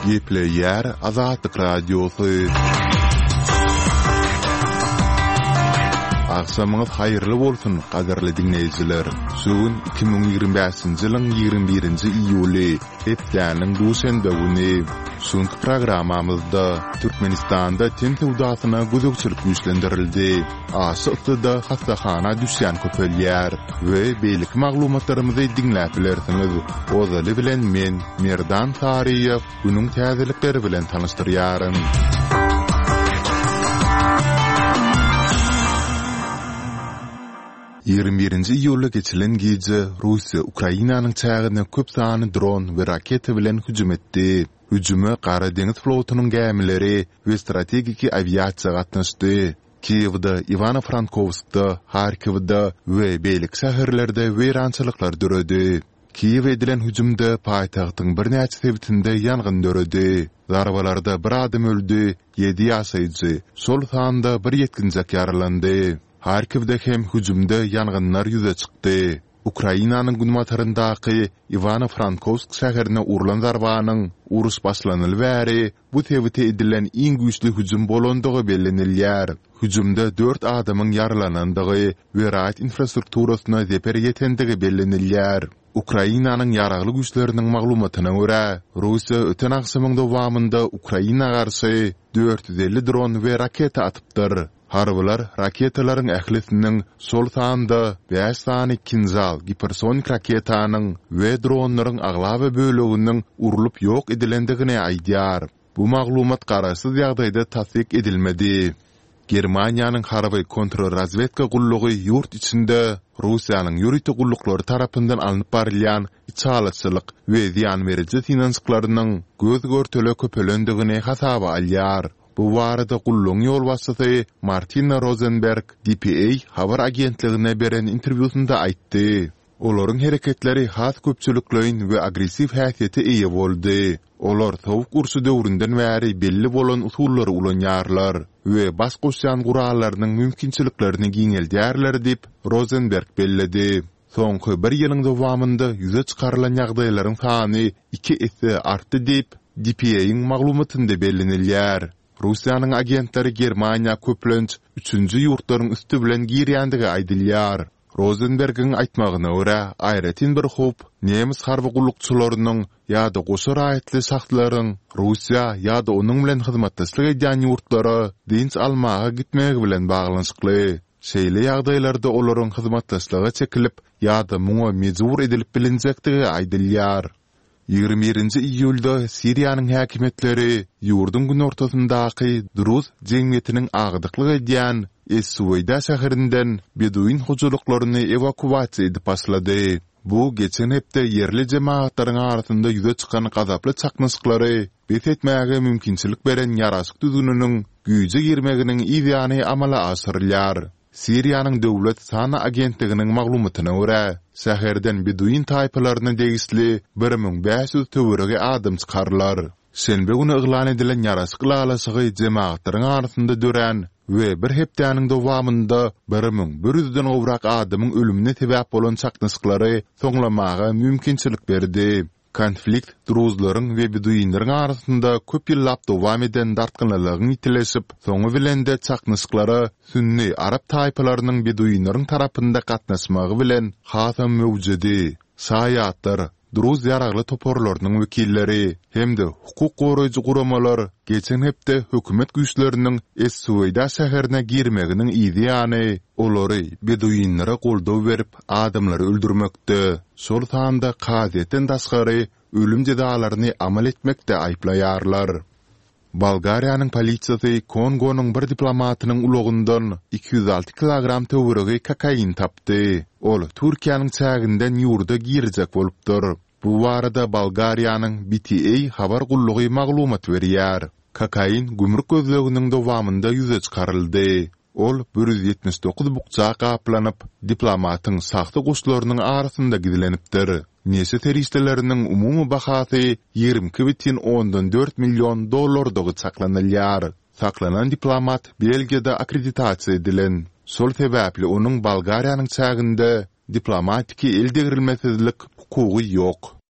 Gepleyer Azatlyk Radiosu. Akşamınız hayırlı bolsun, qadarly dinleyijiler. Sugun 2025-nji ýylyň 21-nji iýuly, hepdäniň duşanbe güni. Şonky programamyzda Türkmenistanda ten tewdatyna gözükçilik güýçlendirildi. Aşykda hastahana düşýän köpelýär we beýlik maglumatlarymyzy dinläp bilersiňiz. Ozaly bilen men Merdan Tariýew günüň täzelikleri bilen tanyşdyrýarym. 21-nji iýulda geçilen gece Russiýa Ukrainanyň çägine köp sany dron we raketa bilen hüjüm etdi. Hüjüme Gara deňiz flotunyň gämileri we strategiki aviasiýa gatnaşdy. Kiýewde, Ivano-Frankowskda, Harkivda we beýlik şäherlerde weýrançylyklar döredi. Kiýew edilen hüjümde paýtagtyň bir näçe sebitinde ýangyn döredi. Zarbalarda bir adam öldü, 7 ýaşaýjy, sol sanda bir ýetkinjek ýaralandy. Harkivde hem hüjümde ýangynlar ýüze çykdy. Ukrainanyň günmataryndaky Ivano-Frankowsk şäherine urulan zarbanyň urus başlanyly bäri bu tebite edilen iň güýçli hüjüm bolandygy bellenilýär. Hüjümde 4 adamyň ýaralanandygy we raýat infrastrukturasyna zeper ýetendigi bellenilýär. Ukrainanyň ýaragly güýçleriniň maglumatyna görä, Russiýa öten akşamyň dowamında Ukraina garşy 450 dron we raketa atypdyr. Harbylar raketalaryň ählisiniň sol sanda 5 sany kinzal hipersonik raketanyň we dronlaryň aglaby böleginiň urulup ýok edilendigine aýdýar. Bu maglumat garaşsyz ýagdaýda tasdik edilmedi. Germaniýanyň harby kontrrazvedka gullugy ýurt içinde Russiýanyň ýürüýte gullukları tarapyndan alınıp barilýan içalatçylyk we ziýan beriji finansiklarynyň göz görtele köpelendigine hasaba alýar. Bu warada gulluň ýol başçysy Martina Rosenberg DPA habar agentligine beren interwýusynda aýtdy. Olaryň hereketleri has köpçülikleriň we agressiv häsiýete eýe boldy. Olar tawuk urşy döwründen bäri belli bolan usullary ulanýarlar we bas goşýan guralarynyň mümkinçiliklerini giňeldýärler diýip Rosenberg belledi. Soňky bir ýylyň dowamında ýüze çykarylan ýagdaýlaryň sany 2 esse artdy diýip DPA-ň maglumatynda bellenilýär. Russiýanyň agentleri Germaniýa köplenç 3-nji ýurtlaryň üstü bilen girýändigi aýdylýar. Rosenberg'in aýtmagyna görä, aýratyn bir hop nemis harby gullukçylarynyň ýa-da goşa raýatly şahslaryň Russiýa ýa-da onuň bilen hyzmatdaşlyk edýän ýurtlary dinç almaga gitmegi bilen baglanyşykly. Şeýle ýagdaýlarda olaryň hyzmatdaşlygy çekilip ýa-da muňa mejbur edilip bilinjektigi aýdylýar. 21-nji iýulda Siriýanyň häkimetleri ýurdun gün ortasyndaky Druz jemgyýetiniň agdyklyk edýän Es-Suweyda şäherinden beduin hojalyklaryny evakuasiýa edip başlady. Bu geçen hepde yerli jemaatlaryň arasynda ýüze çykan gazaply çaknaşyklary bet etmäge mümkinçilik beren ýaraşyk düzgüniniň güýje girmeginiň ideýany amala asyrylýar. Siriýanyň döwlet sana agentliginiň maglumatyna görä, şäherden beduin taýpalaryna degisli 1500 töwerege adam çykarlar. Şenbe güni eglan edilen ýaraşyk alaşygy jemaatlaryň arasynda dören we bir hepdäniň dowamında 1100-den gowrak adamyň ölümine sebäp bolan çaknaşyklary soňlamaga mümkinçilik berdi. Konflikt Druzlaryň we beduinlaryň arasynda köp ýyllap dowam eden dartgynlygyň itileşip, soňy bilen de çaknaşyklary Sünni Arap taýpalarynyň beduinlaryň tarapynda gatnaşmagy bilen hasam mewjudi. Saýatlar, Druz ýaragly toporlarynyň wekilleri hemde hukuk goraýjy guramalar geçen hepde hökümet güýçleriniň Es-Suweyda şäherine girmeginiň ideýany olary beduinlara goldaw berip adamlary öldürmekde. Şol sanda kazetten daşgary ölüm jezalaryny amal etmekde aýplaýarlar. Bolgariýanyň polisiýasy Kongonyň bir diplomatynyň ulagyndan 206 kilogram töweregi kokain tapdy. Ol Türkiýanyň çäginden ýurda girjek bolupdyr. Bu warada Bolgariýanyň BTA habar gullugy maglumat berýär. Kokain gümrük gözleginiň dowamında ýüze çykaryldy. Ol 179 bukça gaplanyp diplomatyň saxta goşlarynyň arasynda gidilenipdir. Nese teristleriniň umumy bahasy 22,4 milyon dollardygy saklanylýar. Saklanan diplomat Belgiýada akkreditasiýa edilen. Sol sebäpli onuň Bolgariýanyň çäginde diplomatiki eldegirilmesizlik hukugy ýok.